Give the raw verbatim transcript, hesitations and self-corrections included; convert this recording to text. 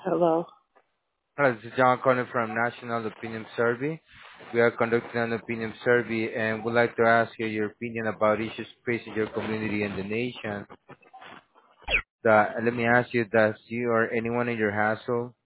Hello. Hello, this is John calling from National Opinion Survey. We are conducting an opinion survey and would like to ask you your opinion about issues facing your community and the nation. The, let me ask you, does you or anyone in your household